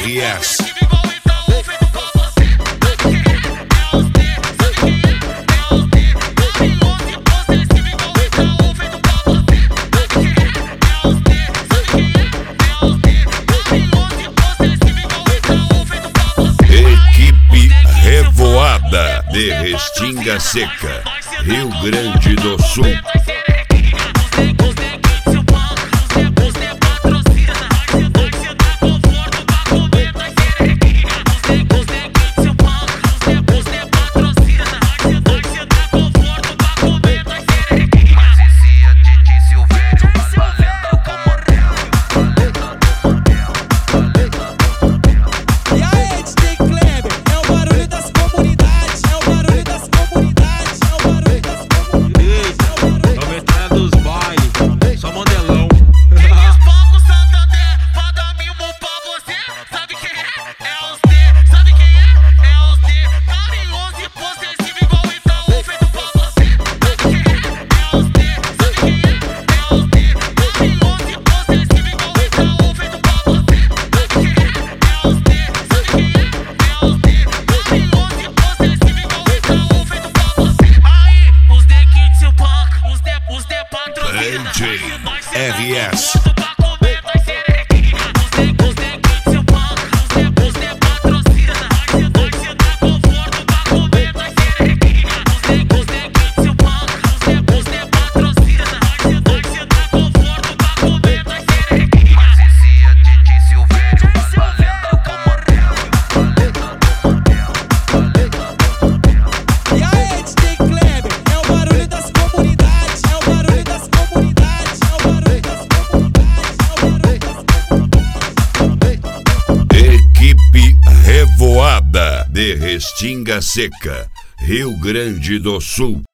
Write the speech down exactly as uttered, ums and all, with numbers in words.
R S. Equipe Revoada de Restinga Seca, Rio Grande do Sul. D J R S. Equipe Revoada de Restinga Seca, Rio Grande do Sul.